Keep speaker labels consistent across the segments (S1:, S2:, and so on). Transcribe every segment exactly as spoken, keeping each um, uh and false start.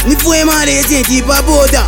S1: Nifue mare gente pa boda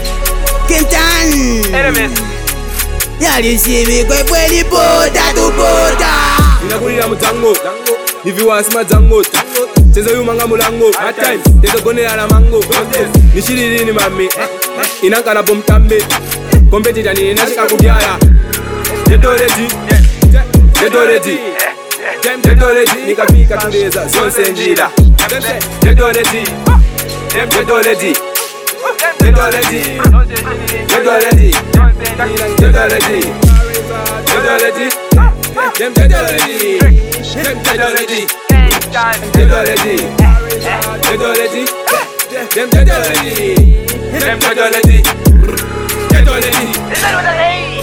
S1: Kentan
S2: Enemies
S1: Yali shibi kwe kweli boda tu boda
S3: Ninakulira mutango Niviwasi mazango Chezo yumanga mulango At times Tezo gone ala mango Nishiri ni mami Inankana bomtambe Kompetita ni nashika kubyala Jeto ready Jeto ready Jeto ready Nikafika tuleza zonse njira Jeto ready Jeto ready Jeto ready Jeto ready Jeto ready Jeto ready Dem Jeto ready Dem Jeto ready Jeto ready Jeto ready Dem Jeto ready Dem Jeto ready Jeto ready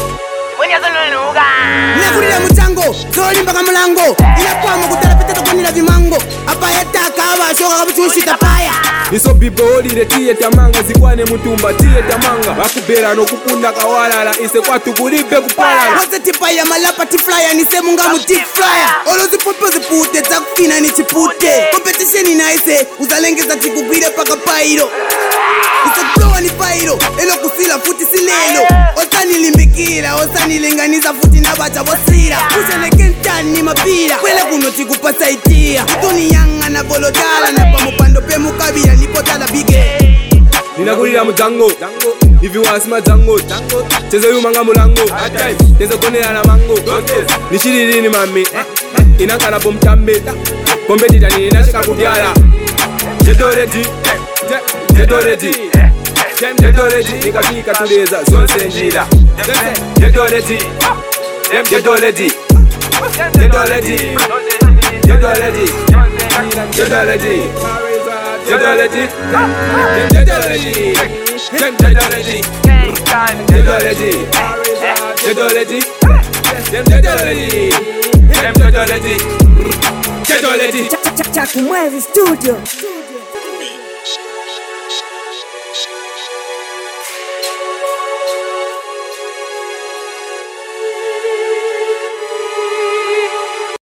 S1: Nakulira mutango Zoli mpaka mulango Inakwama kutala pete tokonila vimango Apa yetaka aba shoka kabuchushita paya
S3: Niso bibe olire tiye tamanga Zikwane mutumba tiye tamanga Bakubera no kupunda kawalala Ise kwa tukulipe kupalala
S1: Wose tipa ya malapa tiflyer Nise munga mutik flyer Olo zipopo zipute Zakufina ni chipute Competition inaise Uzalengeza chikugwire paka pairo Isaklowa ni pairo Elo kusila futi silelo Osani limbikira Osani linganiza futi nabacha bosira Usele Kentan ni mapira Kwele kuno chikupasa itia Tuni yanga na volotala Na pamupando pe mukabira Lipotala bige
S3: Ninakulira mutango Niviwasi mazango Chezo yumanga mulango At times Tezo gone ala mango Nishiri ni mami Inankana bomtambe Kompetita ni nashika kubyala Jeto ready Jeto ready Jeto ready Nikafika tuleza zonse njira Jeto ready Jeto ready Jeto ready Jeto ready Jeto ready Jeto ready Jeto ready Jeto ready Jeto ready Jeto ready Jeto ready Jeto ready Jeto ready
S4: Chakumwezi Studio.